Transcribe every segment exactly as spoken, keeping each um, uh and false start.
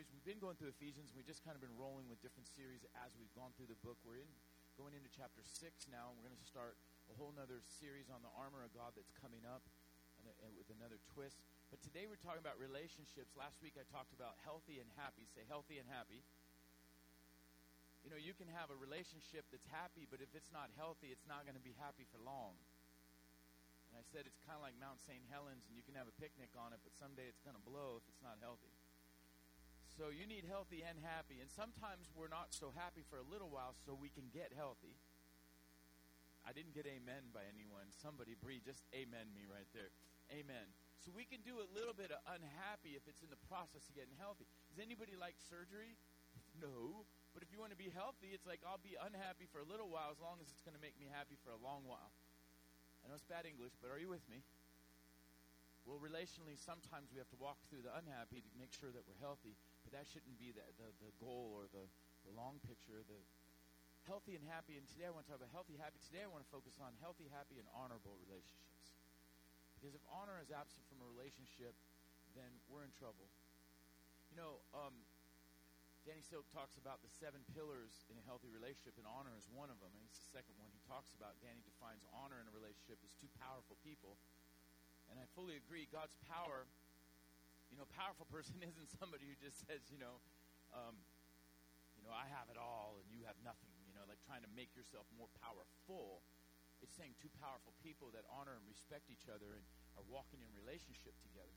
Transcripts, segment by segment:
series. We've been going through Ephesians. We've just kind of been rolling with different series as we've gone through the book. We're in going into chapter six now, and we're going to start a whole other series on the armor of God that's coming up and, a, and with another twist. But today we're talking about relationships. Last week I talked about healthy and happy. Say healthy and happy. You know, you can have a relationship that's happy, but if it's not healthy, it's not going to be happy for long. And I said it's kind of like Mount Saint Helens, and you can have a picnic on it, but someday it's going to blow if it's not healthy. So you need healthy and happy. And sometimes we're not so happy for a little while so we can get healthy. I didn't get amen by anyone. Somebody, Bree, just amen me right there. Amen. So we can do a little bit of unhappy if it's in the process of getting healthy. Does anybody like surgery? No. But if you want to be healthy, it's like I'll be unhappy for a little while as long as it's going to make me happy for a long while. I know it's bad English, but are you with me? Well, relationally, sometimes we have to walk through the unhappy to make sure that we're healthy, but that shouldn't be the, the, the goal or the, the long picture. The healthy and happy, and today I want to talk about healthy, happy. Today I want to focus on healthy, happy, and honorable relationships. Because if honor is absent from a relationship, then we're in trouble. You know, um, Danny Silk talks about the seven pillars in a healthy relationship, and honor is one of them, and it's the second one he talks about. Danny defines honor in a relationship as two powerful people. And I fully agree. God's power, you know, powerful person isn't somebody who just says, you know, um, you know, I have it all and you have nothing, you know, like trying to make yourself more powerful. It's saying two powerful people that honor and respect each other and are walking in relationship together.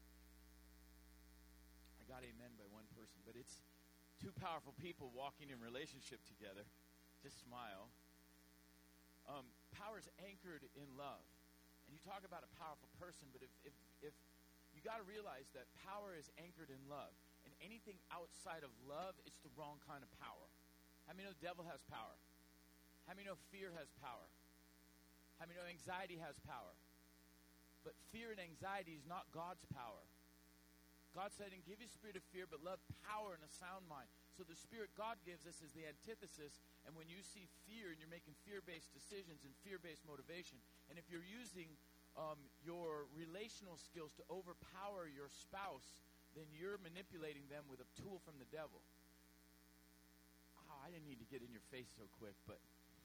I got amen by one person, but it's two powerful people walking in relationship together. Just smile. Um, power is anchored in love. And you talk about a powerful person, but if if, if you got to realize that power is anchored in love. And anything outside of love, it's the wrong kind of power. How many know the devil has power? How many know fear has power? How many know anxiety has power? But fear and anxiety is not God's power. God said, and give you a spirit of fear, but love, power, and a sound mind. So the spirit God gives us is the antithesis. And when you see fear and you're making fear-based decisions and fear-based motivation, and if you're using um, your relational skills to overpower your spouse, then you're manipulating them with a tool from the devil. Oh, I didn't need to get in your face so quick, but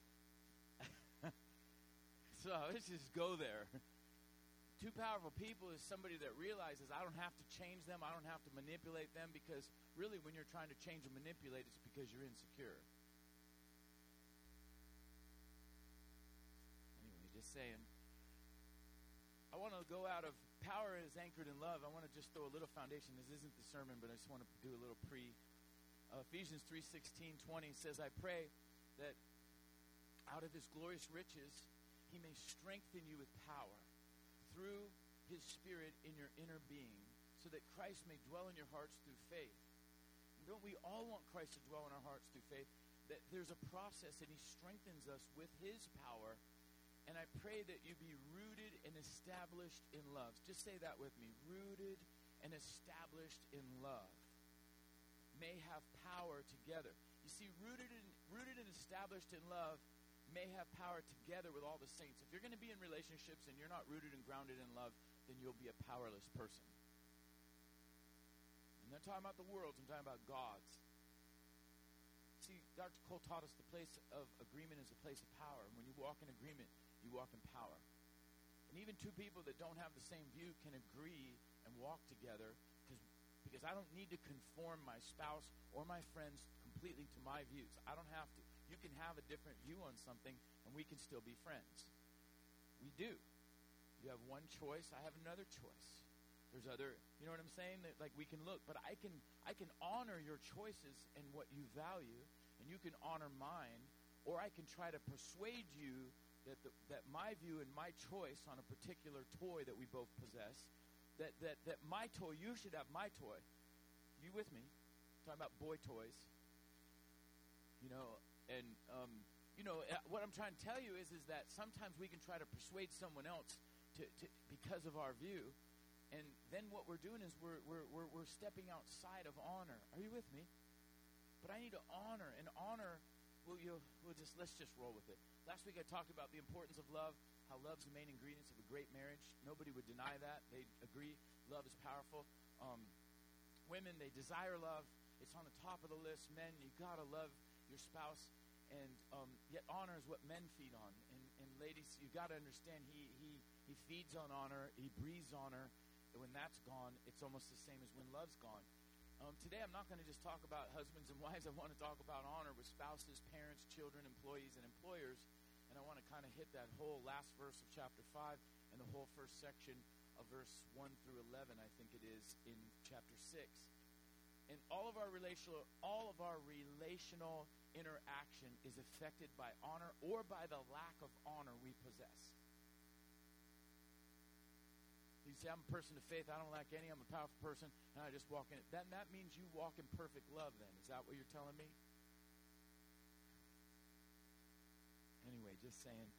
so let's just go there. Two powerful people is somebody that realizes I don't have to change them, I don't have to manipulate them, because really when you're trying to change and manipulate, it's because you're insecure. Anyway, just saying. I want to go out of power is anchored in love. I want to just throw a little foundation. This isn't the sermon, but I just want to do a little pre. Uh, Ephesians three sixteen twenty says, I pray that out of his glorious riches he may strengthen you with power through his Spirit in your inner being, so that Christ may dwell in your hearts through faith. And don't we all want Christ to dwell in our hearts through faith? That there's a process, and he strengthens us with his power. And I pray that you be rooted and established in love. Just say that with me. Rooted and established in love. May have power together. You see, rooted and, rooted and established in love may have power together with all the saints. If you're going to be in relationships and you're not rooted and grounded in love, then you'll be a powerless person. I'm not talking about the world, I'm talking about God's. See, Doctor Cole taught us the place of agreement is a place of power. And when you walk in agreement, you walk in power. And even two people that don't have the same view can agree and walk together because, because I don't need to conform my spouse or my friends completely to my views. I don't have to. You can have a different view on something, and we can still be friends. We do. You have one choice, I have another choice. There's other, you know what I'm saying? That, like, we can look, but I can I can honor your choices and what you value, and you can honor mine, or I can try to persuade you that the, that my view and my choice on a particular toy that we both possess, that, that, that my toy, you should have my toy. You with me? I'm talking about boy toys. You know, and, um, you know, what I'm trying to tell you is, is that sometimes we can try to persuade someone else to, to because of our view, and then what we're doing is we're, we're, we're, we're stepping outside of honor. Are you with me? But I need to honor, and honor, we'll, you'll, we'll just, let's just roll with it. Last week I talked about the importance of love, how love's the main ingredients of a great marriage. Nobody would deny that. They agree love is powerful. Um, women, they desire love. it's on the top of the list. Men, you got to love your spouse. And um, yet honor is what men feed on. And, and ladies, you got to understand, he, he, he feeds on honor. He breathes honor. And when that's gone, it's almost the same as when love's gone. Um, today, I'm not going to just talk about husbands and wives. I want to talk about honor with spouses, parents, children, employees, and employers. And I want to kind of hit that whole last verse of chapter five and the whole first section of verse one through eleven, I think it is, in chapter six. And all of our relational, all of our relational interaction is affected by honor or by the lack of honor we possess. You say, I'm a person of faith. I don't lack any. I'm a powerful person, and I just walk in it. That, that means you walk in perfect love then. Is that what you're telling me? Anyway, just saying.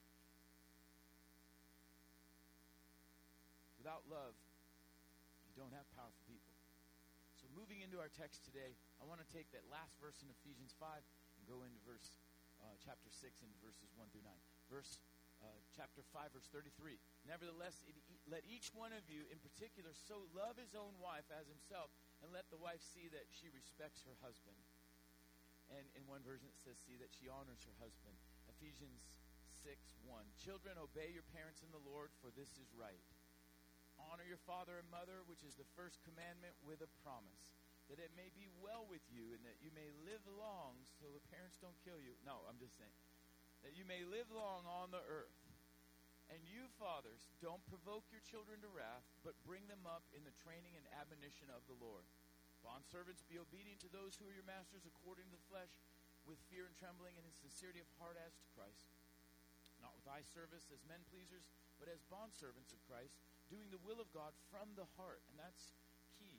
Without love, you don't have powerful people. So moving into our text today, I want to take that last verse in Ephesians five and go into verse uh, chapter six and verses one through nine. Verse uh, chapter five, verse thirty-three. Nevertheless, it, let each one of you in particular so love his own wife as himself, and let the wife see that she respects her husband. And in one version it says, see that she honors her husband. Ephesians six one. Children, obey your parents in the Lord, for this is right. Honor your father and mother, which is the first commandment, with a promise, that it may be well with you and that you may live long so the parents don't kill you. No, I'm just saying. That you may live long on the earth. And you, fathers, don't provoke your children to wrath, but bring them up in the training and admonition of the Lord. Bondservants, be obedient to those who are your masters according to the flesh, with fear and trembling and in sincerity of heart as to Christ. Not with eye service as men pleasers, but as bondservants of Christ, doing the will of God from the heart. And that's key.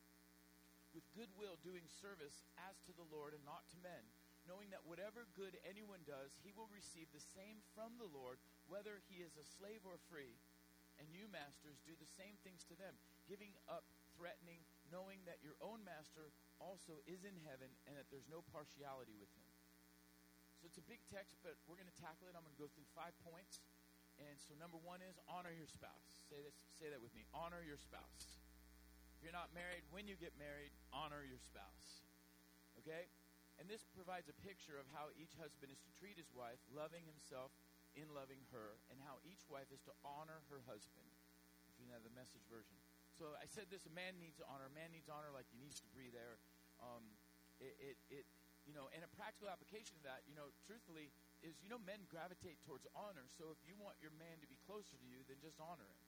With good will, doing service as to the Lord and not to men, knowing that whatever good anyone does, he will receive the same from the Lord, whether he is a slave or free. And you, masters, do the same things to them, giving up threatening, knowing that your own master also is in heaven and that there's no partiality with him. So it's a big text, but we're going to tackle it. I'm going to go through five points. And so number one is honor your spouse. Say this. Say that with me. Honor your spouse. If you're not married, when you get married, honor your spouse. Okay? And this provides a picture of how each husband is to treat his wife, loving himself in loving her, and how each wife is to honor her husband. If you have the Message version. So I said this, a man needs honor. A man needs honor like he needs to breathe air. Um, it, it, it, you know, and a practical application of that, you know, truthfully, is, you know, men gravitate towards honor. So if you want your man to be closer to you, then just honor him.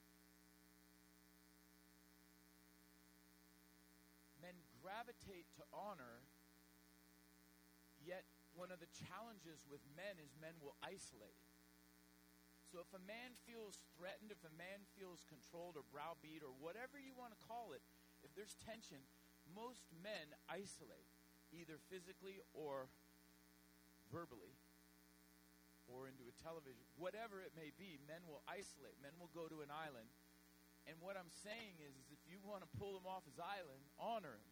Men gravitate to honor, yet one of the challenges with men is men will isolate. So if a man feels threatened, if a man feels controlled or browbeat or whatever you want to call it, if there's tension, most men isolate, either physically or verbally, or into a television, whatever it may be. Men will isolate. Men will go to an island. And what I'm saying is, is if you want to pull him off his island, honor him.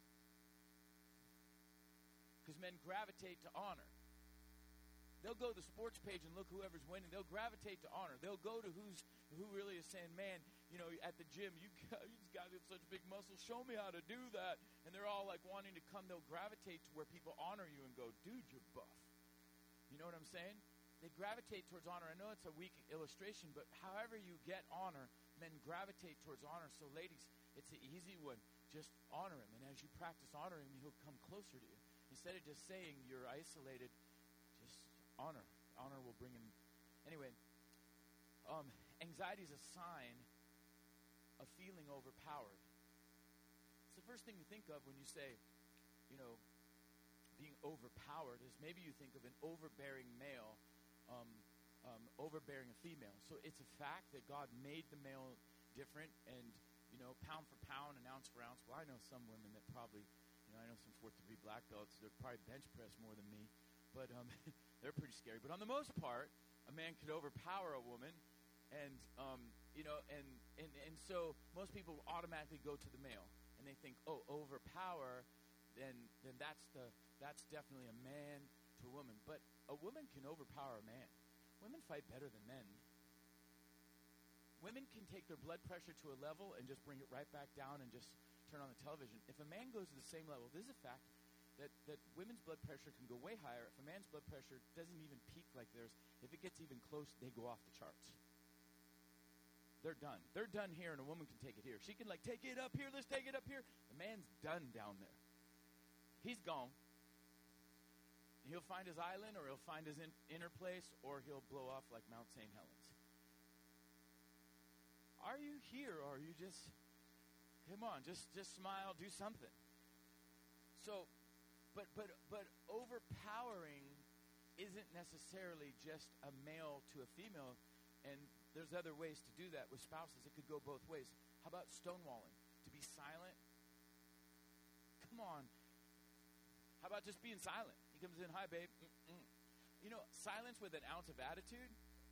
Because men gravitate to honor. They'll go to the sports page and look whoever's winning. They'll gravitate to honor. They'll go to who's who really is saying, man, you know, at the gym, you guys, you guys have such big muscles. Show me how to do that. And they're all like wanting to come. They'll gravitate to where people honor you and go, dude, you're buff. You know what I'm saying? They gravitate towards honor. I know it's a weak illustration, but however you get honor, men gravitate towards honor. So ladies, it's an easy one. Just honor him. And as you practice honoring him, he'll come closer to you. Instead of just saying you're isolated, just honor. Honor will bring him. Anyway, um, anxiety is a sign of feeling overpowered. It's the first thing you think of when you say, you know, being overpowered is maybe you think of an overbearing male Um, um, overbearing a female. So it's a fact that God made the male different, and, you know, pound for pound and ounce for ounce. Well, I know some women that probably, you know, I know some fourth degree black belts, they're probably bench press more than me, but um, they're pretty scary. But on the most part, a man could overpower a woman, and, um, you know, and, and, and so most people automatically go to the male, and they think, oh, overpower, then then that's the that's definitely a man to a woman. But a woman can overpower a man. Women fight better than men. Women can take their blood pressure to a level and just bring it right back down and just turn on the television. If a man goes to the same level, this is a fact, that, that women's blood pressure can go way higher. If a man's blood pressure doesn't even peak like theirs, if it gets even close, they go off the charts. They're done. They're done here, and a woman can take it here. She can, like, take it up here. Let's take it up here. The man's done down there. He's gone. He'll find his island, or he'll find his in, inner place, or he'll blow off like Mount Saint Helens. Are you here, or are you just, come on, just, just smile, do something. So, but, but, but overpowering isn't necessarily just a male to a female, and there's other ways to do that with spouses. It could go both ways. How about stonewalling? To be silent? Come on. How about just being silent? He comes in, hi, babe. Mm-mm. You know, silence with an ounce of attitude.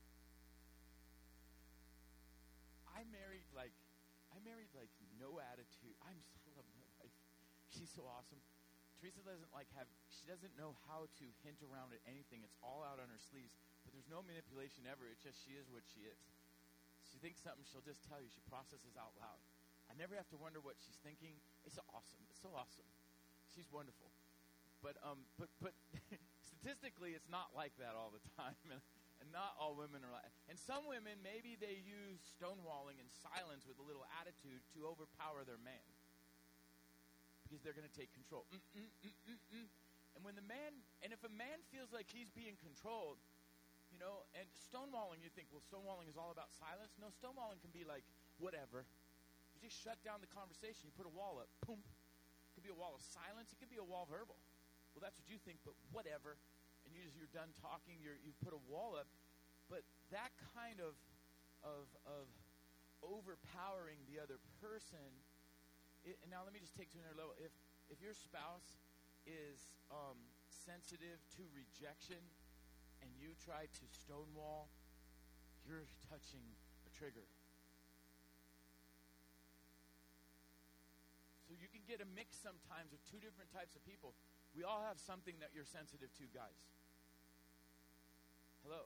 I married like, I married like no attitude. I'm I love my wife. She's so awesome. Teresa doesn't like have, she doesn't know how to hint around at anything. It's all out on her sleeves. But there's no manipulation ever. It's just she is what she is. She thinks something, she'll just tell you. She processes out loud. I never have to wonder what she's thinking. It's awesome. It's so awesome. She's wonderful. But um, but but statistically, it's not like that all the time, and, and not all women are like. And some women, maybe they use stonewalling and silence with a little attitude to overpower their man, because they're going to take control. Mm, mm, mm, mm, mm. And when the man, and if a man feels like he's being controlled, you know, and stonewalling, you think, well, stonewalling is all about silence. No, stonewalling can be like, whatever. You just shut down the conversation. You put a wall up. Boom. It could be a wall of silence. It could be a wall verbal. Well, that's what you think, but whatever. And you just, you're done talking. You're, you put a wall up. But that kind of, of, of overpowering the other person, it, and now let me just take to another level. If, if your spouse is um, sensitive to rejection, and you try to stonewall, you're touching a trigger. So you can get a mix sometimes of two different types of people. We all have something that you're sensitive to, guys. Hello.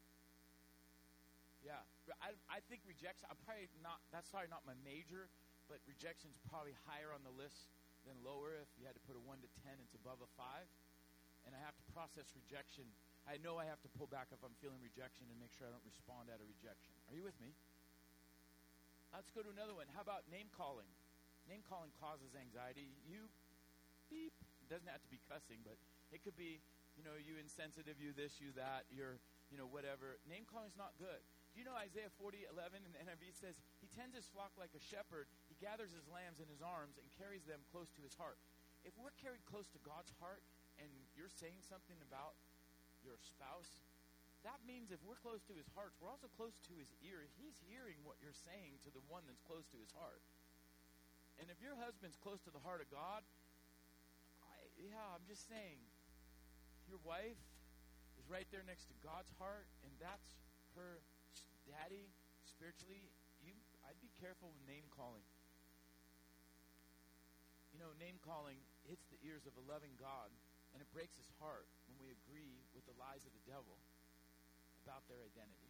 Yeah. I, I think rejection, I'm probably not, that's probably not my major, but rejection's probably higher on the list than lower. If you had to put a one to ten, it's above a five. And I have to process rejection. I know I have to pull back if I'm feeling rejection and make sure I don't respond out of rejection. Are you with me? Let's go to another one. How about name calling? Name calling causes anxiety. You beep. It doesn't have to be cussing, but it could be, you know, you insensitive, you this, you that, you're, you know, whatever. Name calling is not good. Do you know Isaiah forty eleven in the N I V says, he tends his flock like a shepherd. He gathers his lambs in his arms and carries them close to his heart. If we're carried close to God's heart and you're saying something about your spouse, that means if we're close to his heart, we're also close to his ear. He's hearing what you're saying to the one that's close to his heart. And if your husband's close to the heart of God, I, yeah, I'm just saying, your wife is right there next to God's heart, and that's her daddy spiritually. You, I'd be careful with name calling. You know, name calling hits the ears of a loving God, and it breaks his heart when we agree with the lies of the devil about their identity.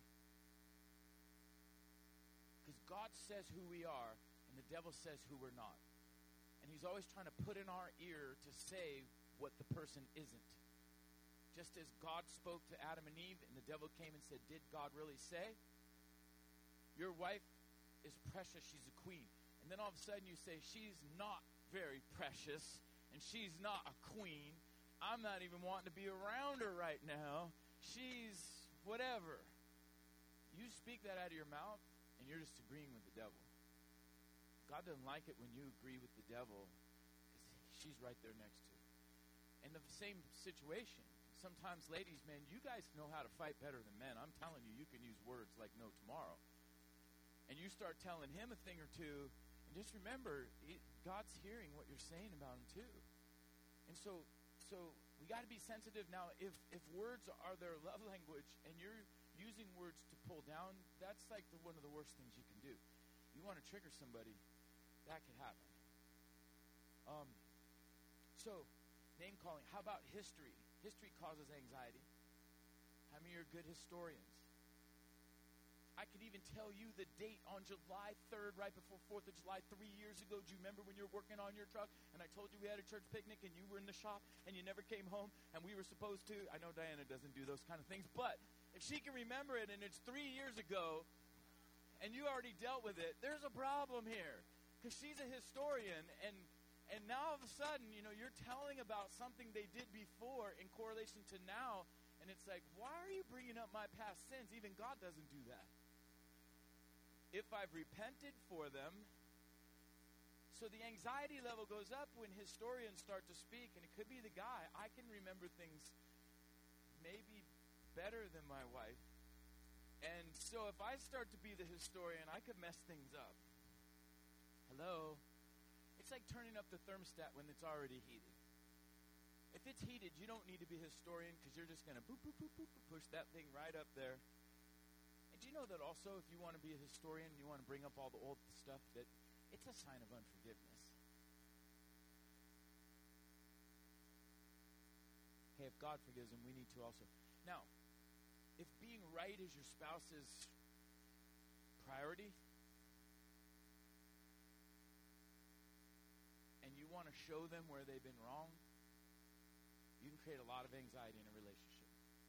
Because God says who we are, and the devil says who we're not. And he's always trying to put in our ear to say what the person isn't. Just as God spoke to Adam and Eve, and the devil came and said, did God really say? Your wife is precious, she's a queen. And then all of a sudden you say, she's not very precious, and she's not a queen. I'm not even wanting to be around her right now. She's whatever. You speak that out of your mouth, and you're just agreeing with the devil. God doesn't like it when you agree with the devil, because she's right there next to you. And the same situation. Sometimes, ladies, man, you guys know how to fight better than men. I'm telling you, you can use words like no tomorrow. And you start telling him a thing or two, and just remember, it, God's hearing what you're saying about him too. And so, so we got to be sensitive. Now, if, if words are their love language, and you're using words to pull down, that's like the, one of the worst things you can do. You want to trigger somebody, that could happen. Um, so, name calling. How about history? History causes anxiety. How many are good historians? I could even tell you the date on July third, right before fourth of July, three years ago. Do you remember when you were working on your truck and I told you we had a church picnic and you were in the shop and you never came home and we were supposed to? I know Diana doesn't do those kind of things, but if she can remember it and it's three years ago and you already dealt with it, there's a problem here because she's a historian and and now all of a sudden, you know, you're telling about something they did before in correlation to now, and it's like, why are you bringing up my past sins? Even God doesn't do that. If I've repented for them, so the anxiety level goes up when historians start to speak, and it could be the guy. I can remember things maybe better than my wife, and so if I start to be the historian, I could mess things up. Hello? It's like turning up the thermostat when it's already heated. If it's heated, you don't need to be a historian because you're just going to boop, boop, boop, boop, push that thing right up there. And do you know that also if you want to be a historian and you want to bring up all the old stuff, that it's a sign of unforgiveness. Hey, if God forgives them, we need to also. Now, if being right is your spouse's priority, and you want to show them where they've been wrong, you can create a lot of anxiety in a relationship.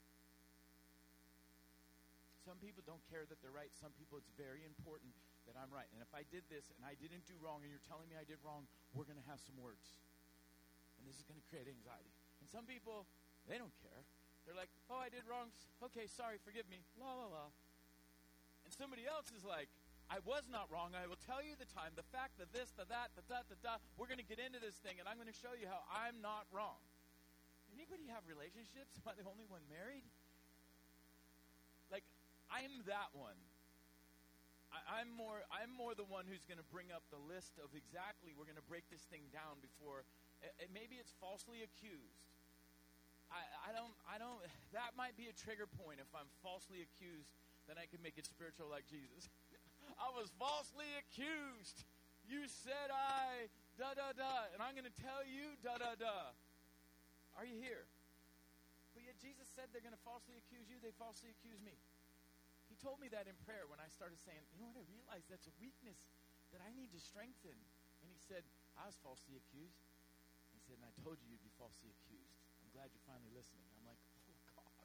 Some people don't care that they're right. Some people, it's very important that I'm right. And if I did this and I didn't do wrong and you're telling me I did wrong, we're going to have some words. And this is going to create anxiety. And some people, they don't care. They're like, oh, I did wrong. Okay, sorry, forgive me. La, la, la. And somebody else is like, I was not wrong. I will tell you the time, the fact, the this, the that, the da, the da. We're going to get into this thing, and I'm going to show you how I'm not wrong. Anybody have relationships? Am I the only one married? Like, I'm that one. I, I'm more. I'm more the one who's going to bring up the list of exactly. We're going to break this thing down before. It, it, maybe it's falsely accused. I, I don't. I don't. That might be a trigger point. If I'm falsely accused, then I can make it spiritual like Jesus. I was falsely accused. You said I, da-da-da, and I'm going to tell you, da-da-da. Are you here? But yet Jesus said they're going to falsely accuse you. They falsely accuse me. He told me that in prayer when I started saying, you know what, I realized that's a weakness that I need to strengthen. And he said, I was falsely accused. He said, and I told you you'd be falsely accused. I'm glad you're finally listening. I'm like, oh, God.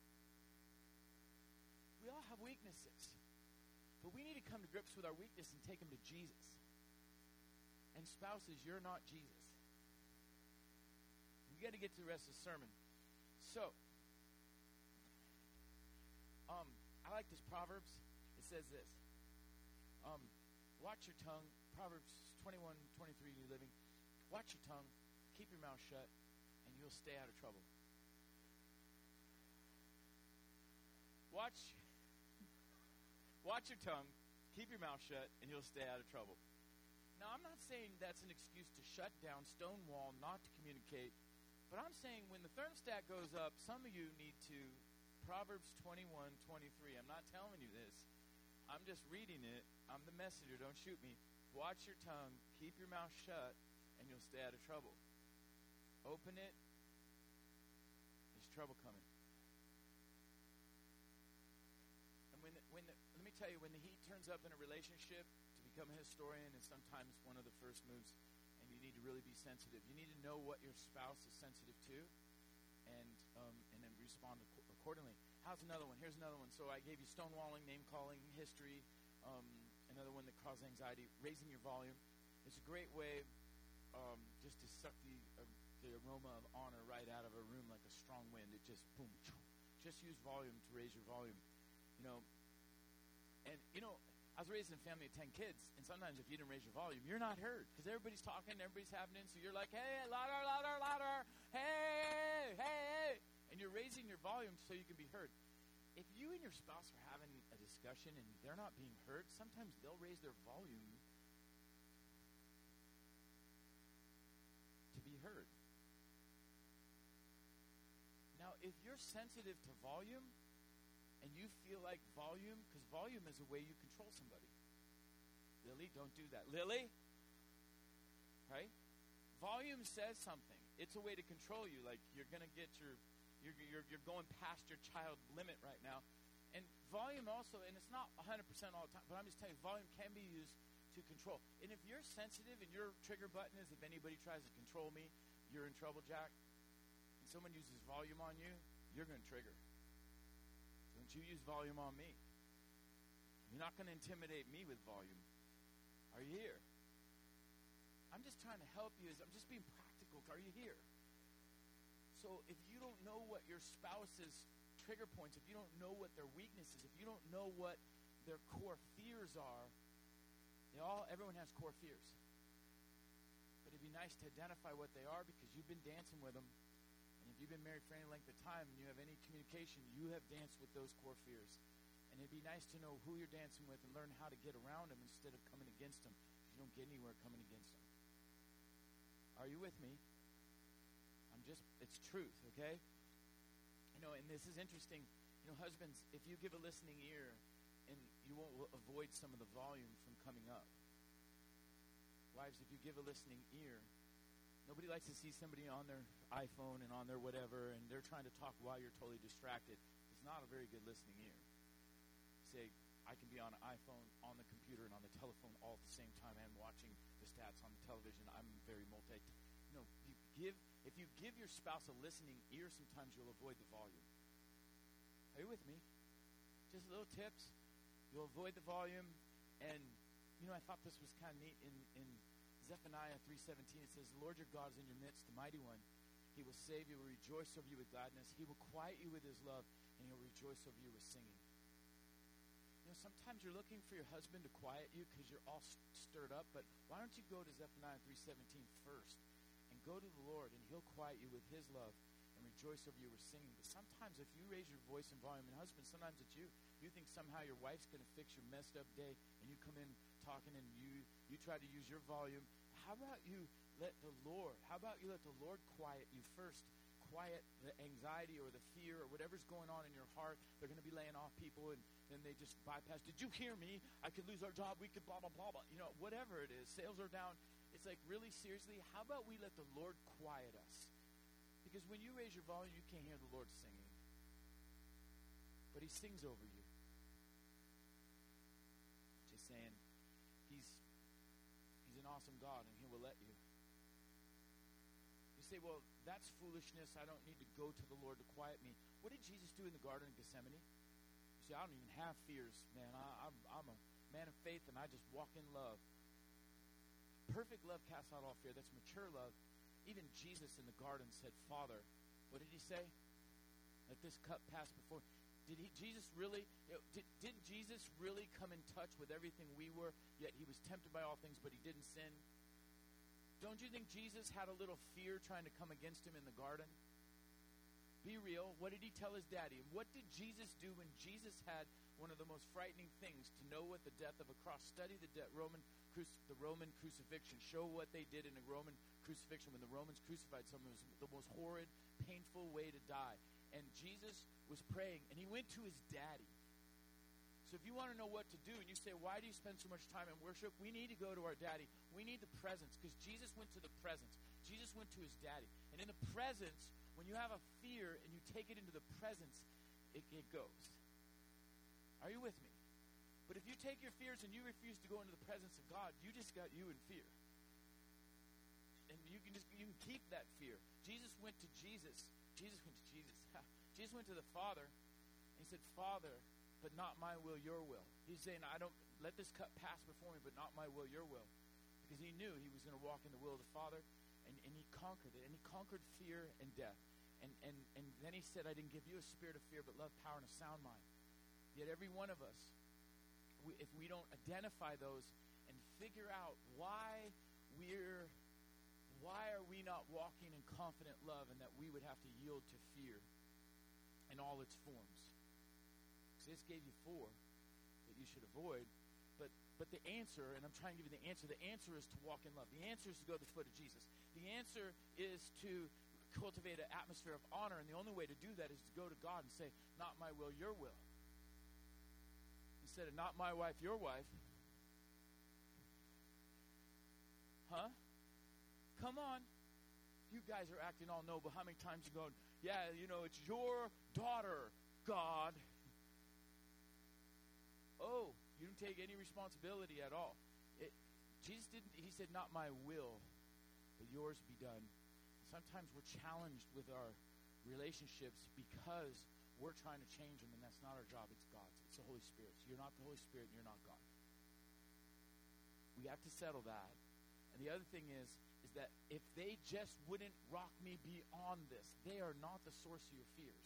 We all have weaknesses. But we need to come to grips with our weakness and take them to Jesus. And spouses, you're not Jesus. We got to get to the rest of the sermon. So, um, I like this Proverbs. It says this. Um, watch your tongue. Proverbs twenty-one, twenty-three, New Living. Watch your tongue. Keep your mouth shut, and you'll stay out of trouble. Watch. Watch your tongue, keep your mouth shut, and you'll stay out of trouble. Now, I'm not saying that's an excuse to shut down, stonewall, not to communicate, but I'm saying when the thermostat goes up, some of you need to, Proverbs twenty-one, twenty-three, I'm not telling you this. I'm just reading it. I'm the messenger. Don't shoot me. Watch your tongue, keep your mouth shut, and you'll stay out of trouble. Open it. There's trouble coming. When the, when the, let me tell you, when the heat turns up in a relationship, to become a historian is sometimes one of the first moves, and you need to really be sensitive. You need to know what your spouse is sensitive to, and um, and then respond ac- accordingly. How's another one? Here's another one. So I gave you stonewalling, name-calling, history, um, another one that causes anxiety, raising your volume. It's a great way um, just to suck the, uh, the aroma of honor right out of a room like a strong wind. It just, boom, just use volume to raise your volume. You know, and, you know, I was raised in a family of ten kids, and sometimes if you didn't raise your volume, you're not heard, because everybody's talking, everybody's happening, so you're like, hey, louder, louder, louder, hey, hey, and you're raising your volume so you can be heard. If you and your spouse are having a discussion and they're not being heard, sometimes they'll raise their volume to be heard. Now, if you're sensitive to volume, and you feel like volume, because volume is a way you control somebody. Lily, don't do that. Lily? Right? Volume says something. It's a way to control you. Like, you're going to get your, you're, you're, you're going past your child limit right now. And volume also, and it's not one hundred percent all the time, but I'm just telling you, volume can be used to control. And if you're sensitive and your trigger button is if anybody tries to control me, you're in trouble, Jack. And someone uses volume on you, you're going to trigger. Don't you use volume on me. You're not going to intimidate me with volume. Are you here? I'm just trying to help you. I'm just being practical. Are you here? So if you don't know what your spouse's trigger points, if you don't know what their weaknesses, if you don't know what their core fears are, they all, everyone has core fears. But it'd be nice to identify what they are because you've been dancing with them. And if you've been married for any length of time and you have any communication, you have danced with those core fears. And it'd be nice to know who you're dancing with and learn how to get around them instead of coming against them. You don't get anywhere coming against them. Are you with me? I'm just, it's truth, okay? You know, and this is interesting. You know, husbands, if you give a listening ear, and you won't avoid some of the volume from coming up. Wives, if you give a listening ear, nobody likes to see somebody on their iPhone and on their whatever, and they're trying to talk while you're totally distracted. It's not a very good listening ear. Say, I can be on an iPhone, on the computer, and on the telephone all at the same time and watching the stats on the television. I'm very multi. You know, you give if you give your spouse a listening ear, sometimes you'll avoid the volume. Are you with me? Just little tips. You'll avoid the volume. And, you know, I thought this was kind of neat. In, in Zephaniah three seventeen, it says, the Lord your God is in your midst, the mighty one. He will save you, will rejoice over you with gladness. He will quiet you with his love, and he'll rejoice over you with singing. You know, sometimes you're looking for your husband to quiet you because you're all st- stirred up, but why don't you go to Zephaniah three seventeen first and go to the Lord, and he'll quiet you with his love and rejoice over you with singing. But sometimes if you raise your voice and volume, and husband, sometimes it's you. You think somehow your wife's going to fix your messed up day, and you come in talking, and you, you try to use your volume. How about you let the Lord, how about you let the Lord quiet you first? Quiet the anxiety or the fear or whatever's going on in your heart. They're going to be laying off people, and then they just bypass. Did you hear me? I could lose our job. We could blah, blah, blah, blah. You know, whatever it is. Sales are down. It's like, really seriously, how about we let the Lord quiet us? Because when you raise your volume, you can't hear the Lord singing. But he sings over you. Just saying, he's he's an awesome God, and he will let you. You say, well, that's foolishness. I don't need to go to the Lord to quiet me. What did Jesus do in the Garden of Gethsemane? You say, I don't even have fears, man. I, I'm, I'm a man of faith, and I just walk in love. Perfect love casts out all fear. That's mature love. Even Jesus in the garden said, Father, what did he say? Let this cup pass before. Did he, Jesus really, you know, did, did Jesus really come in touch with everything we were, yet he was tempted by all things, but he didn't sin? Don't you think Jesus had a little fear trying to come against him in the garden? Be real. What did he tell his daddy? And what did Jesus do when Jesus had one of the most frightening things to know what the death of a cross? Study the de- Roman cruci- the Roman crucifixion. Show what they did in a Roman crucifixion when the Romans crucified someone. It was the most horrid, painful way to die. And Jesus was praying, and he went to his daddy. So if you want to know what to do, and you say, why do you spend so much time in worship? We need to go to our daddy. We need the presence, because Jesus went to the presence. Jesus went to his daddy. And in the presence, when you have a fear and you take it into the presence, it, it goes. Are you with me? But if you take your fears and you refuse to go into the presence of God, you just got you in fear. And you can just you can keep that fear. Jesus went to Jesus. Jesus went to Jesus. Jesus went to the Father, and he said, Father, but not my will, your will. He's saying, I don't, let this cup pass before me, but not my will, your will. Because he knew he was going to walk in the will of the Father, and, and he conquered it. And he conquered fear and death. And, and, and then he said, I didn't give you a spirit of fear, but love, power, and a sound mind. Yet every one of us, we, if we don't identify those and figure out why we're, why are we not walking in confident love, and that we would have to yield to fear in all its forms. This gave you four that you should avoid, but but the answer, and I'm trying to give you the answer, the answer is to walk in love. The answer is to go to the foot of Jesus. The answer is to cultivate an atmosphere of honor, and the only way to do that is to go to God and say, not my will, your will. Instead of not my wife, your wife. Huh? Come on. You guys are acting all noble. How many times you going, yeah, you know, it's your daughter, God. oh, you didn't take any responsibility at all. It, Jesus didn't, he said, not my will, but yours be done. Sometimes we're challenged with our relationships because we're trying to change them, and that's not our job. It's God's. It's the Holy Spirit. So you're not the Holy Spirit, and you're not God. We have to settle that. And the other thing is, is that if they just wouldn't rock me beyond this, they are not the source of your fears.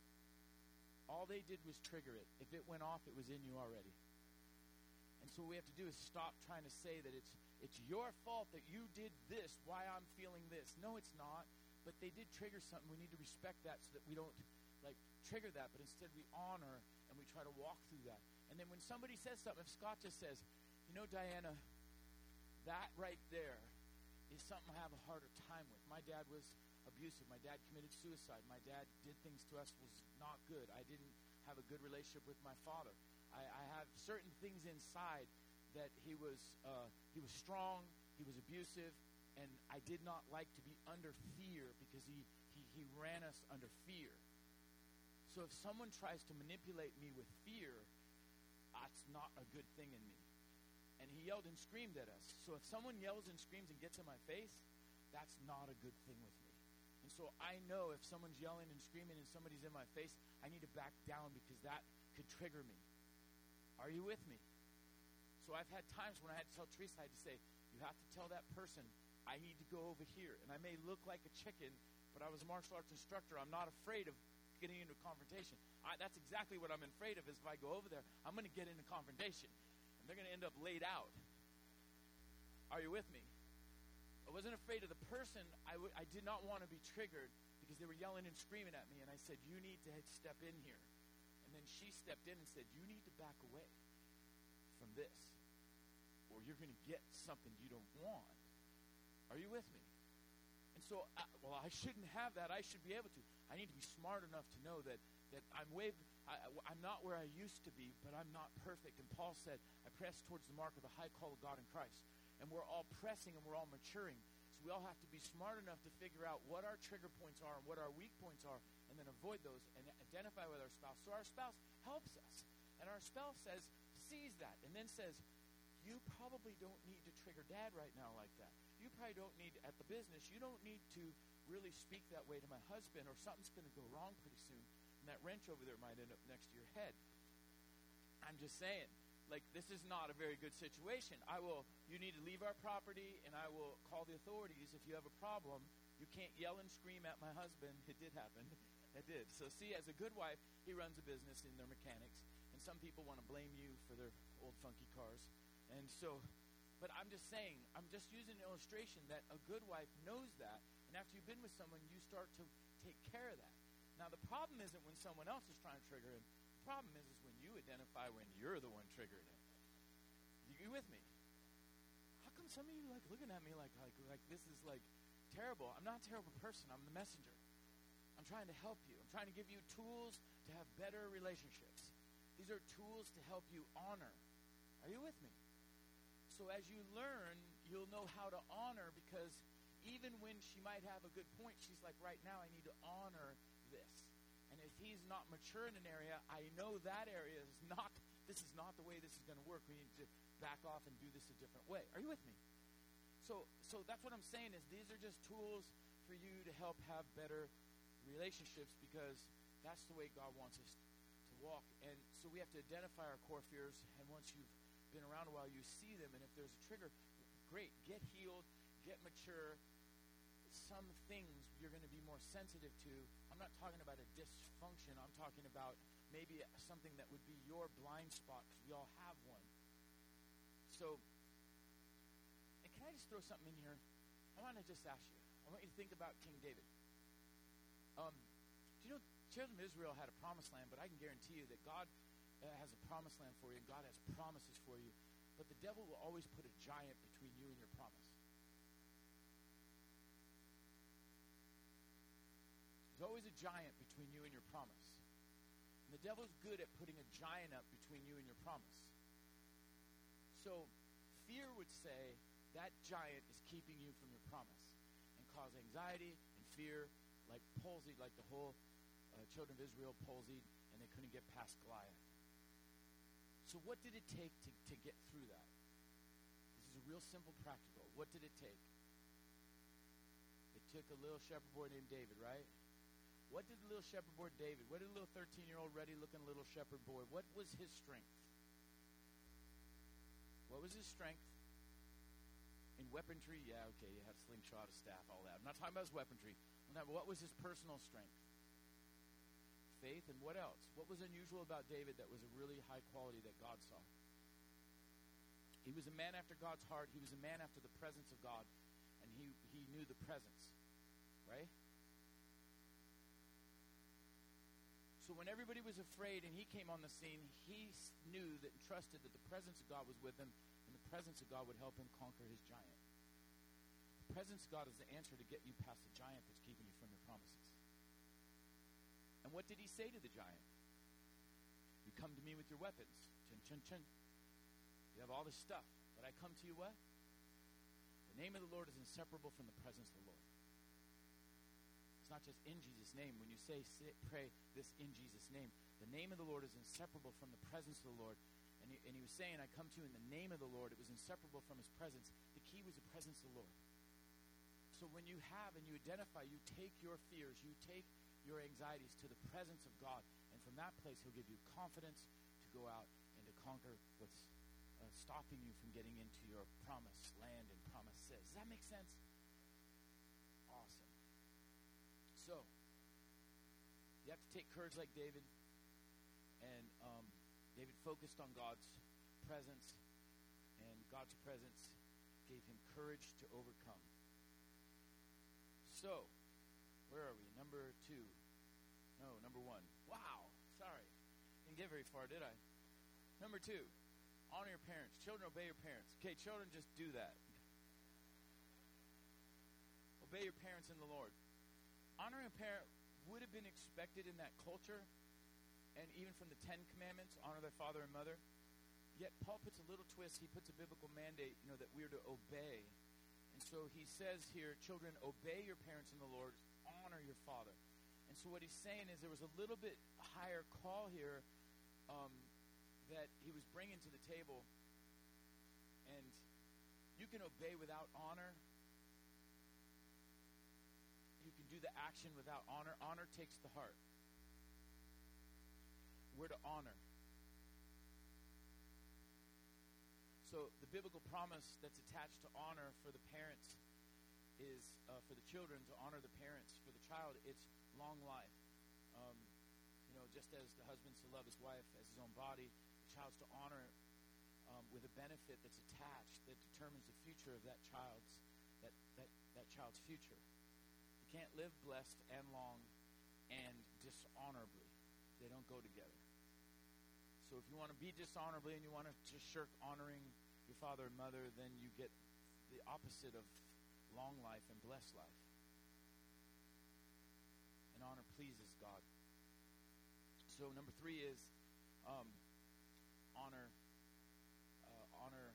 All they did was trigger it. If it went off, it was in you already. And so what we have to do is stop trying to say that it's it's your fault that you did this, why I'm feeling this. No, it's not. But they did trigger something. We need to respect that so that we don't like trigger that, but instead we honor and we try to walk through that. And then when somebody says something, if Scott just says, you know, Diana, that right there is something I have a harder time with. My dad was abusive. My dad committed suicide. My dad did things to us was not good. I didn't have a good relationship with my father. I, I have certain things inside that he was uh, he was strong, he was abusive, and I did not like to be under fear because he, he, he ran us under fear. So if someone tries to manipulate me with fear, that's not a good thing in me. And he yelled and screamed at us. So if someone yells and screams and gets in my face, that's not a good thing with me. And so I know if someone's yelling and screaming and somebody's in my face, I need to back down because that could trigger me. Are you with me? So I've had times when I had to tell Teresa, I had to say, you have to tell that person, I need to go over here. And I may look like a chicken, but I was a martial arts instructor. I'm not afraid of getting into a confrontation. I, that's exactly what I'm afraid of is if I go over there, I'm going to get into confrontation. And they're going to end up laid out. Are you with me? I wasn't afraid of the person. I, w- I did not want to be triggered because they were yelling and screaming at me. And I said, you need to step in here. And then she stepped in and said, you need to back away from this, or you're going to get something you don't want. Are you with me? And so, uh, well, I shouldn't have that. I should be able to. I need to be smart enough to know that, that I'm way, I, I'm not where I used to be, but I'm not perfect. And Paul said, I press towards the mark of the high call of God in Christ. And we're all pressing and we're all maturing. So we all have to be smart enough to figure out what our trigger points are and what our weak points are, and then avoid those and identify with our spouse. So our spouse helps us. And our spouse says, sees that, and then says, you probably don't need to trigger dad right now like that. You probably don't need, at the business, you don't need to really speak that way to my husband, or something's going to go wrong pretty soon, and that wrench over there might end up next to your head. I'm just saying, like, this is not a very good situation. I will, you need to leave our property, and I will call the authorities if you have a problem. You can't yell and scream at my husband. It did happen. It did. So see, as a good wife, he runs a business in their mechanics, and some people want to blame you for their old funky cars. And so, but I'm just saying, I'm just using an illustration that a good wife knows that, and after you've been with someone, you start to take care of that. Now, the problem isn't when someone else is trying to trigger him. The problem is, is when you identify when you're the one triggering it. You, you with me? How come some of you like looking at me like, like, like this is like terrible? I'm not a terrible person. I'm the messenger. I'm trying to help you. I'm trying to give you tools to have better relationships. These are tools to help you honor. Are you with me? So as you learn, you'll know how to honor, because even when she might have a good point, she's like, right now I need to honor this. And if he's not mature in an area, I know that area is not, this is not the way this is going to work. We need to back off and do this a different way. Are you with me? So so that's what I'm saying is these are just tools for you to help have better relationships, because that's the way God wants us to walk. And so we have to identify our core fears, and once you've been around a while, you see them, and if there's a trigger, great, get healed, get mature. Some things you're going to be more sensitive to. I'm not talking about a dysfunction. I'm talking about maybe something that would be your blind spot, because we all have one. So, and can I just throw something in here? I want to just ask you. I want you to think about King David. Um, do you know, children of Israel had a promised land, but I can guarantee you that God uh, has a promised land for you, and God has promises for you. But the devil will always put a giant between you and your promise. There's always a giant between you and your promise. And the devil's good at putting a giant up between you and your promise. So fear would say that giant is keeping you from your promise and cause anxiety and fear, like palsy, like the whole uh, children of Israel palsied, and they couldn't get past Goliath. So what did it take to, to get through that? This is a real simple practical. What did it take? It took a little shepherd boy named David, right? What did the little shepherd boy David, what did a little thirteen-year-old ready-looking little shepherd boy, what was his strength? What was his strength? In weaponry, yeah, okay, you have slingshot, a staff, all that. I'm not talking about his weaponry. I'm talking about what was his personal strength? Faith, and what else? What was unusual about David that was a really high quality that God saw? He was a man after God's heart. He was a man after the presence of God, and he, he knew the presence, right? So when everybody was afraid and he came on the scene, he knew that and trusted that the presence of God was with him, and the presence of God would help him conquer his giant. The presence of God is the answer to get you past the giant that's keeping you from your promises. And what did he say to the giant? You come to me with your weapons. Chin, chin, chin. You have all this stuff. But I come to you what? The name of the Lord is inseparable from the presence of the Lord. It's not just in Jesus' name. When you say, say pray this in Jesus' name, the name of the Lord is inseparable from the presence of the Lord. And he, and he was saying, I come to you in the name of the Lord. It was inseparable from his presence. The key was the presence of the Lord. So when you have and you identify, you take your fears, you take your anxieties to the presence of God. And from that place, he'll give you confidence to go out and to conquer what's uh, stopping you from getting into your promised land and promises. Does that make sense? Awesome. So, you have to take courage like David. And um, David focused on God's presence. And God's presence gave him courage to overcome. So, where are we? Number two. No, number one. Wow. Sorry. Didn't get very far, did I? Number two. Honor your parents. Children, obey your parents. Okay, children, just do that. Obey your parents in the Lord. Honoring a parent would have been expected in that culture, and even from the Ten Commandments, honor thy father and mother. Yet Paul puts a little twist. He puts a biblical mandate, you know, that we're to obey. And so he says here, children, obey your parents in the Lord. Honor your father. And so what he's saying is there was a little bit higher call here um, that he was bringing to the table. And you can obey without honor. You can do the action without honor. Honor takes the heart. We're to honor. So the biblical promise that's attached to honor for the parents is uh, for the children to honor the parents. For the child, it's long life. Um, you know, just as the husband's to love his wife as his own body, the child's to honor um, with a benefit that's attached that determines the future of that child's that, that, that child's future. You can't live blessed and long and dishonorably. They don't go together. So if you want to be dishonorably and you want to just shirk honoring your father and mother, then you get the opposite of long life and blessed life. And honor pleases God. So number three is um, honor, uh, honor,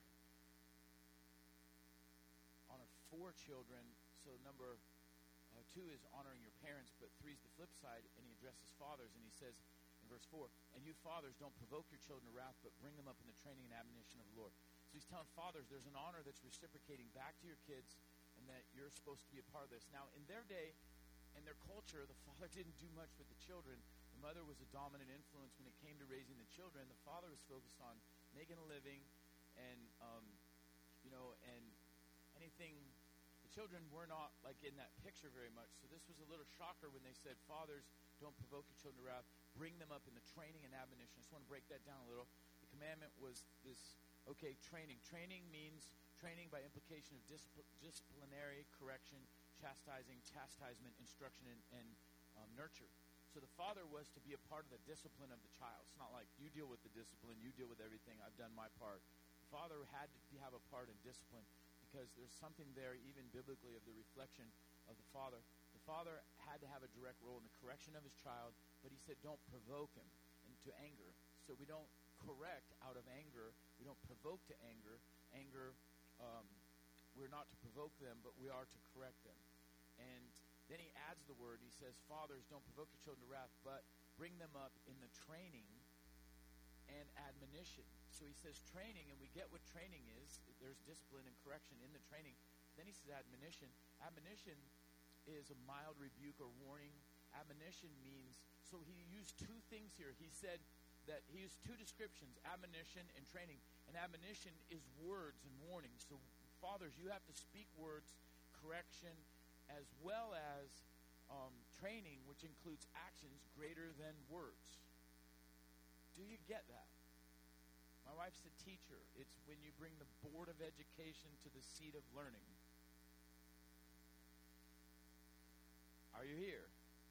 honor for children. So number uh, two is honoring your parents, but three is the flip side, and he addresses fathers, and he says, verse four, and you fathers don't provoke your children to wrath, but bring them up in the training and admonition of the Lord. So he's telling fathers there's an honor that's reciprocating back to your kids, and that you're supposed to be a part of this. Now, in their day, in their culture, the father didn't do much with the children. The mother was a dominant influence when it came to raising the children. The father was focused on making a living, and um, you know, and anything. The children were not like in that picture very much. So this was a little shocker when they said, "Fathers, don't provoke your children to wrath. Bring them up in the training and admonition." I just want to break that down a little. The commandment was this, okay, training. Training means training by implication of discipl- disciplinary correction, chastising, chastisement, instruction, and, and um, nurture. So the father was to be a part of the discipline of the child. It's not like you deal with the discipline, you deal with everything, I've done my part. The father had to have a part in discipline because there's something there, even biblically, of the reflection of the father. The father had to have a direct role in the correction of his child, but he said don't provoke him into anger. So we don't correct out of anger. We don't provoke to anger. Anger, um, we're not to provoke them, but we are to correct them. And then he adds the word. He says, fathers, don't provoke your children to wrath, but bring them up in the training and admonition. So he says training, and we get what training is. There's discipline and correction in the training. Then he says admonition. Admonition is a mild rebuke or warning. Admonition means, so he used two things here. He said that he used two descriptions, admonition and training. And admonition is words and warnings. So fathers, you have to speak words, correction, as well as um, training, which includes actions greater than words. Do you get that? My wife's a teacher. It's when you bring the Board of Education to the seat of learning. Are you here?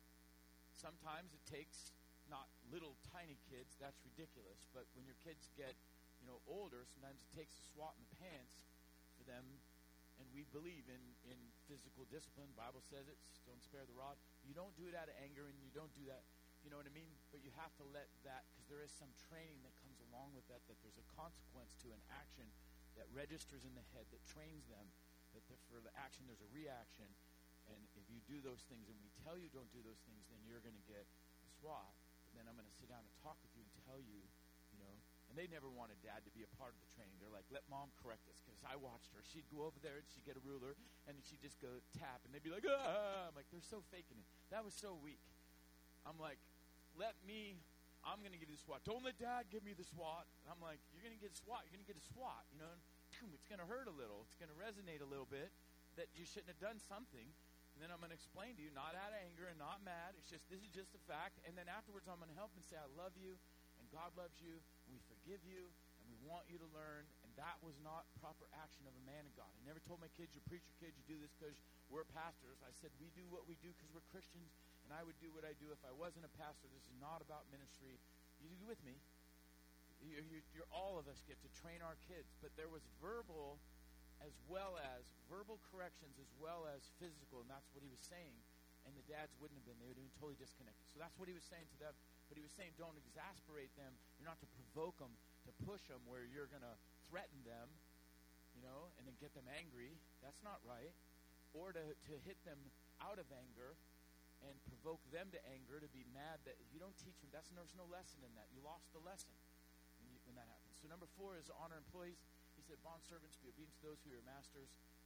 Sometimes it takes not little tiny kids, that's ridiculous, but when your kids get, you know, older, sometimes it takes a swat in the pants for them. And we believe in, in physical discipline. The Bible says it, don't spare the rod. You don't do it out of anger, and you don't do that, you know what I mean? But you have to let that, because there is some training that comes along with that, that there's a consequence to an action that registers in the head, that trains them, that the, for the action there's a reaction. And if you do those things and we tell you don't do those things, then you're going to get a swat. But then I'm going to sit down and talk with you and tell you, you know. And they never wanted dad to be a part of the training. They're like, let mom correct us, because I watched her. She'd go over there and she'd get a ruler and she'd just go tap. And they'd be like, ah! I'm like, they're so faking it. That was so weak. I'm like, let me, I'm going to give you the SWAT. Don't let dad give me the SWAT. And I'm like, you're going to get a SWAT. You're going to get a SWAT. You know, it's going to hurt a little. It's going to resonate a little bit that you shouldn't have done something. And then I'm going to explain to you, not out of anger and not mad. It's just, this is just a fact. And then afterwards, I'm going to help and say, I love you, and God loves you, and we forgive you, and we want you to learn. And that was not proper action of a man of God. I never told my kids, you preach your kids, you do this because we're pastors. I said, we do what we do because we're Christians, and I would do what I do if I wasn't a pastor. This is not about ministry. You do with me. You're, you're, you're all of us get to train our kids. But there was verbal as well as verbal corrections as well as physical, and that's what he was saying. And the dads wouldn't have been. They would have been totally disconnected. So that's what he was saying to them. But he was saying, don't exasperate them. You're not to provoke them, to push them where you're going to threaten them, you know, and then get them angry. That's not right. Or to, to hit them out of anger and provoke them to anger, to be mad. That if you don't teach them, that's, there's no lesson in that. You lost the lesson when, you, when that happens. So number four is honor employees. He said, bond servants, be obedient to those who are your masters.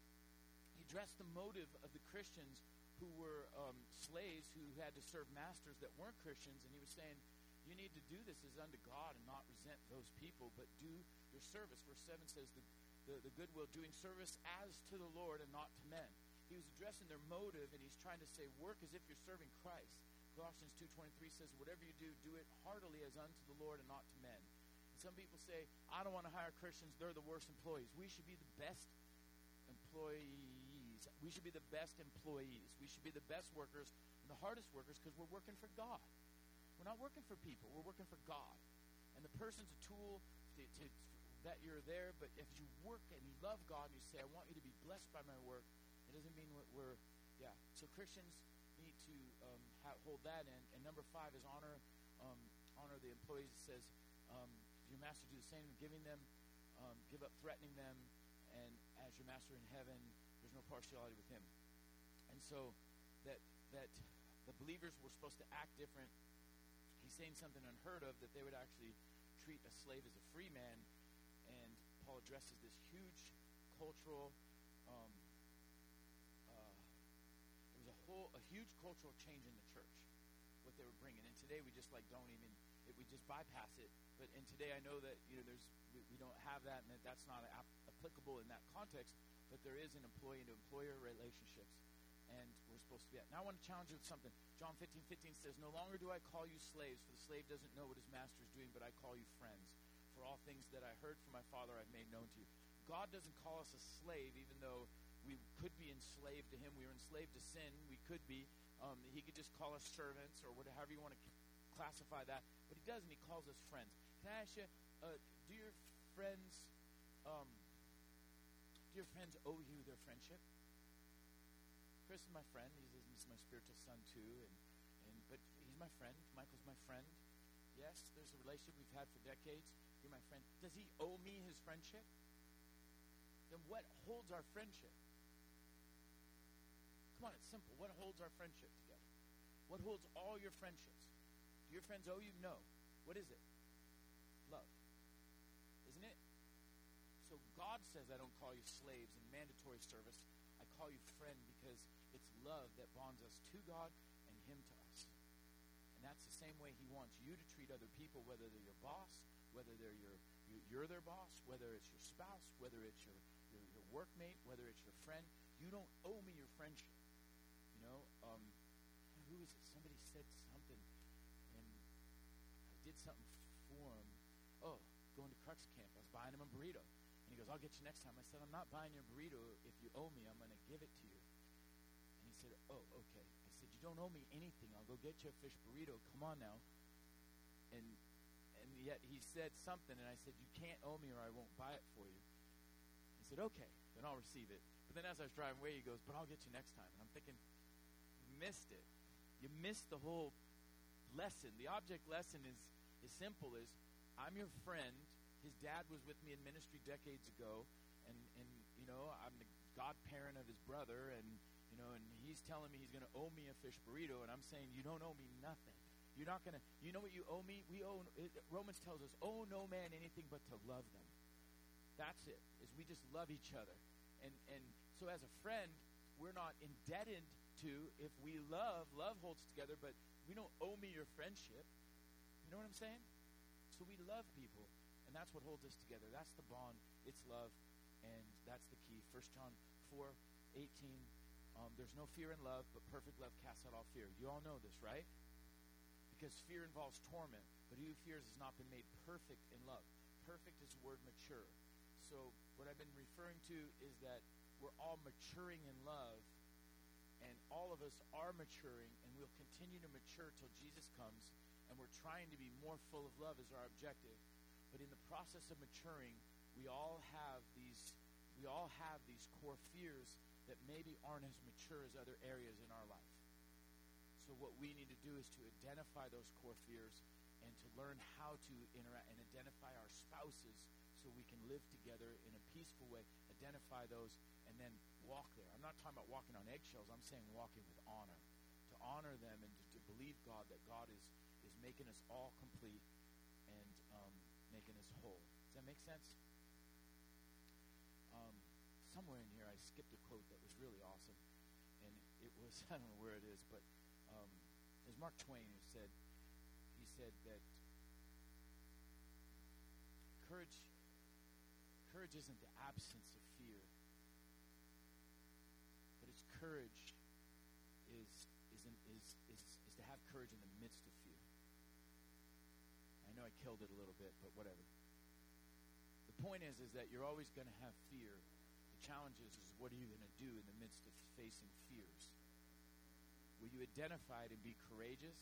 He addressed the motive of the Christians who were um, slaves who had to serve masters that weren't Christians. And he was saying, you need to do this as unto God and not resent those people, but do your service. Verse seven says, the, the, the goodwill, doing service as to the Lord and not to men. He was addressing their motive, and he's trying to say, work as if you're serving Christ. Colossians two twenty-three says, whatever you do, do it heartily as unto the Lord and not to men. Some people say, I don't want to hire Christians. They're the worst employees. We should be the best employees. We should be the best employees. We should be the best workers and the hardest workers because we're working for God. We're not working for people. We're working for God. And the person's a tool to, to, that you're there. But if you work and you love God and you say, I want you to be blessed by my work, it doesn't mean we're, we're yeah. So Christians need to um, ha- hold that in. And number five is honor um, honor the employees. It says, um, your master do the same, giving them, um, give up threatening them, and as your master in heaven, there's no partiality with him. And so that that the believers were supposed to act different. He's saying something unheard of, that they would actually treat a slave as a free man. And Paul addresses this huge cultural, um, uh, there was a whole, a huge cultural change in the church, what they were bringing. And today we just like don't even, it, we just bypass it. But and today I know that you know there's we, we don't have that, and that that's not ap- applicable in that context. But there is an employee to employer relationships, and we're supposed to be at. Now I want to challenge you with something. John fifteen fifteen says, "No longer do I call you slaves, for the slave doesn't know what his master is doing, but I call you friends. For all things that I heard from my Father I've made known to you." God doesn't call us a slave, even though we could be enslaved to him. We were enslaved to sin. We could be. Um, he could just call us servants or whatever you want to classify that. But he doesn't. He calls us friends. Can I ask you, uh, do your friends, um, do your friends owe you their friendship? Chris is my friend. He's, he's my spiritual son too, and, and but he's my friend. Michael's my friend. Yes, there's a relationship we've had for decades. You're my friend. Does he owe me his friendship? Then what holds our friendship? Come on, it's simple. What holds our friendship together? What holds all your friendships? Do your friends owe you? No. What is it? love. Isn't it? So God says, I don't call you slaves in mandatory service. I call you friend because it's love that bonds us to God and him to us. And that's the same way he wants you to treat other people, whether they're your boss, whether they're your, you're their boss, whether it's your spouse, whether it's your, your, your workmate, whether it's your friend. You don't owe me your friendship. You know, um, who is it? Somebody said something, and I did something for him. Oh, going to Crux Camp. I was buying him a burrito. And he goes, I'll get you next time. I said, I'm not buying your burrito. If you owe me, I'm going to give it to you. And he said, oh, okay. I said, you don't owe me anything. I'll go get you a fish burrito. Come on now. And and yet he said something, and I said, you can't owe me or I won't buy it for you. He said, okay, then I'll receive it. But then as I was driving away, he goes, but I'll get you next time. And I'm thinking, you missed it. You missed the whole lesson. The object lesson is as simple as, I'm your friend. His dad was with me in ministry decades ago, and, and you know, I'm the godparent of his brother, and, you know, and he's telling me he's going to owe me a fish burrito, and I'm saying, you don't owe me nothing. You're not going to, you know what you owe me? We owe, it, Romans tells us, owe no man anything but to love them. That's it, is we just love each other. And, and so as a friend, we're not indebted to, if we love, love holds together, but we don't owe me your friendship. You know what I'm saying? So we love people, and that's what holds us together. That's the bond. It's love, and that's the key. First John four eighteen, um, there's no fear in love, but perfect love casts out all fear. You all know this, right? Because fear involves torment, but he who fears has not been made perfect in love. Perfect is the word mature. So what I've been referring to is that we're all maturing in love, and all of us are maturing, and we'll continue to mature till Jesus comes, and we're trying to be more full of love as our objective. But in the process of maturing, we all have these we all have these core fears that maybe aren't as mature as other areas in our life. So what we need to do is to identify those core fears and to learn how to interact and identify our spouses so we can live together in a peaceful way, identify those, and then walk there. I'm not talking about walking on eggshells. I'm saying walking with honor, to honor them and to, to believe God that God is, is making us all complete and um, making us whole. Does that make sense? Um, somewhere in here I skipped a quote that was really awesome, and it was, I don't know where it is, but um, it was Mark Twain who said, he said that courage courage isn't the absence of fear, but it's courage is is, in, is is is to have courage in the midst of fear. I know I killed it a little bit, but whatever. The point is, is that you're always going to have fear. The challenge is, is what are you going to do in the midst of facing fears? Will you identify it and be courageous?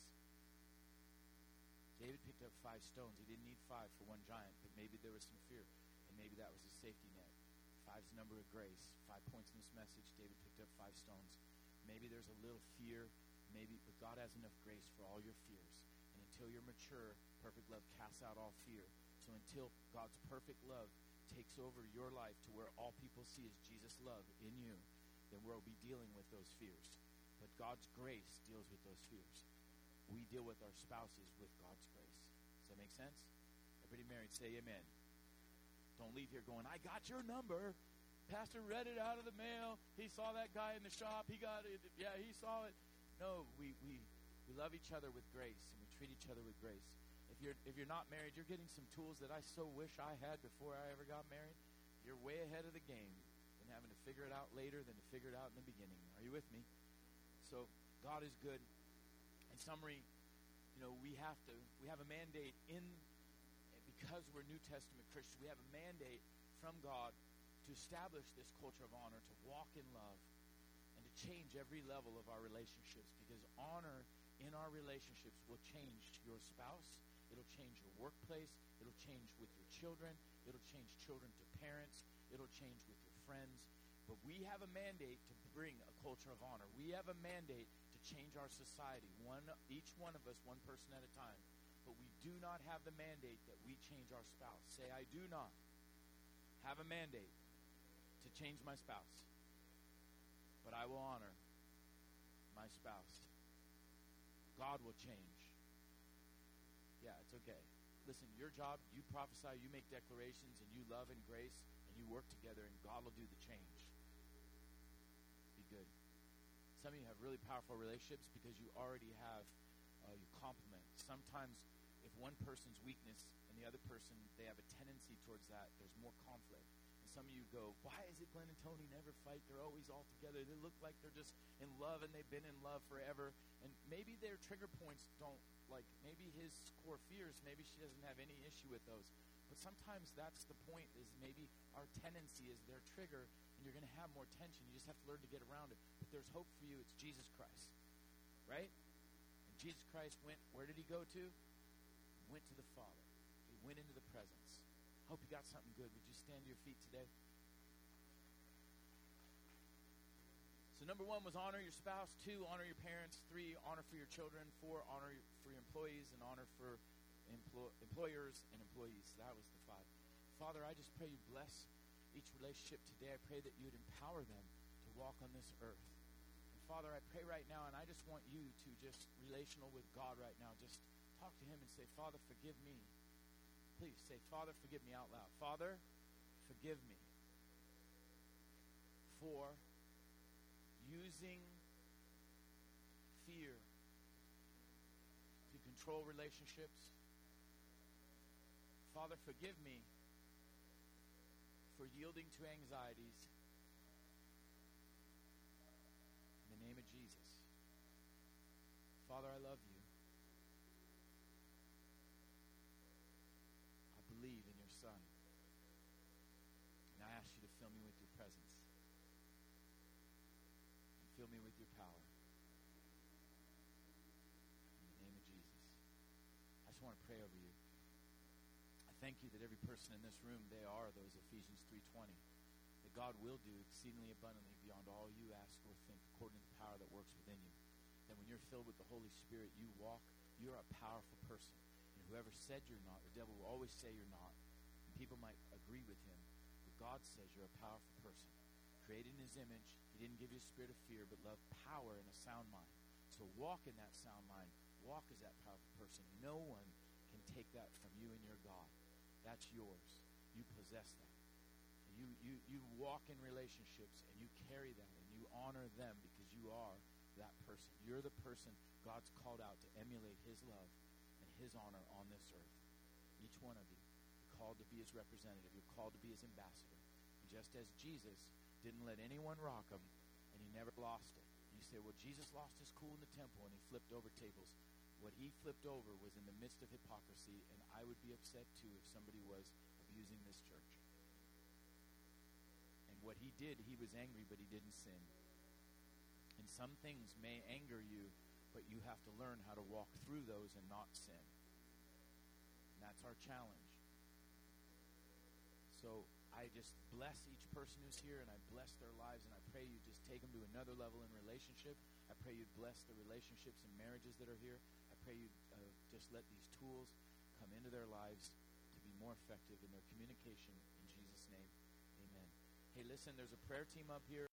David picked up five stones. He didn't need five for one giant, but maybe there was some fear, and maybe that was a safety net. Five's the number of grace. Five points in this message. David picked up five stones. Maybe there's a little fear, maybe, but God has enough grace for all your fears. And until you're mature, perfect love casts out all fear. So until God's perfect love takes over your life to where all people see is Jesus' love in you, then we'll be dealing with those fears. But God's grace deals with those fears. We deal with our spouses with God's grace. Does that make sense? Everybody married, say amen. Don't leave here going, I got your number. Pastor read it out of the mail. He saw that guy in the shop. He got it. Yeah, he saw it. No, we, we, we love each other with grace, and we treat each other with grace. If you're if you're not married, you're getting some tools that I so wish I had before I ever got married. You're way ahead of the game and having to figure it out later than to figure it out in the beginning. Are you with me? So God is good. In summary, you know, we have to we have a mandate in because we're New Testament Christians, we have a mandate from God to establish this culture of honor, to walk in love, and to change every level of our relationships, because honor in our relationships will change your spouse. It'll change your workplace. It'll change with your children. It'll change children to parents. It'll change with your friends. But we have a mandate to bring a culture of honor. We have a mandate to change our society, one, each one of us, one person at a time. But we do not have the mandate that we change our spouse. Say, I do not have a mandate to change my spouse, but I will honor my spouse. God will change. Yeah, it's okay. listen, your job, you prophesy, you make declarations, and you love and grace, and you work together, and God will do the change. Be good. Some of you have really powerful relationships because you already have, uh, you complement. Sometimes if one person's weakness and the other person, they have a tendency towards that, there's more conflict. And some of you go, why is it Glenn and Tony never fight? They're always all together. They look like they're just in love, and they've been in love forever. And maybe their trigger points don't, like, maybe his core fears, maybe she doesn't have any issue with those. But sometimes that's the point, is maybe our tendency is their trigger, and you're going to have more tension. You just have to learn to get around it. But there's hope for you. It's Jesus Christ, right? And Jesus Christ went, where did he go to? He went to the Father. He went into the presence. Hope you got something good. Would you stand to your feet today? So number one was honor your spouse. Two, honor your parents. Three, honor for your children. Four, honor for your employees, and honor for empl- employers and employees. That was the five. Father, I just pray you bless each relationship today. I pray that you would empower them to walk on this earth. And Father, I pray right now, and I just want you to just relational with God right now. Just talk to him and say, Father, forgive me. Please say, Father, forgive me out loud. Father, forgive me for using fear to control relationships. Father, forgive me for yielding to anxieties. In the name of Jesus. Father, I love you. I believe in your Son. And I ask you to fill me with your presence. Fill me with your power. In the name of Jesus. I just want to pray over you. I thank you that every person in this room, they are those Ephesians three twenty. That God will do exceedingly abundantly beyond all you ask or think, according to the power that works within you. That when you're filled with the Holy Spirit, you walk, you're a powerful person. And whoever said you're not, the devil will always say you're not. And people might agree with him. But God says you're a powerful person. Created in his image. He didn't give you a spirit of fear, but love, power, and a sound mind. So walk in that sound mind. Walk as that powerful person. No one can take that from you and your God. That's yours. You possess that. You, you, you walk in relationships, and you carry that, and you honor them because you are that person. You're the person God's called out to emulate his love and his honor on this earth. Each one of you. You're called to be his representative. You're called to be his ambassador. And just as Jesus didn't let anyone rock him, and he never lost it. You say, well, Jesus lost his cool in the temple, and he flipped over tables. What he flipped over was in the midst of hypocrisy, and I would be upset, too, if somebody was abusing this church. And what he did, he was angry, but he didn't sin. And some things may anger you, but you have to learn how to walk through those and not sin. And that's our challenge. So I just bless each person who's here, and I bless their lives, and I pray you just take them to another level in relationship. I pray you bless the relationships and marriages that are here. I pray you uh, just let these tools come into their lives to be more effective in their communication. In Jesus' name, amen. Hey, listen, there's a prayer team up here.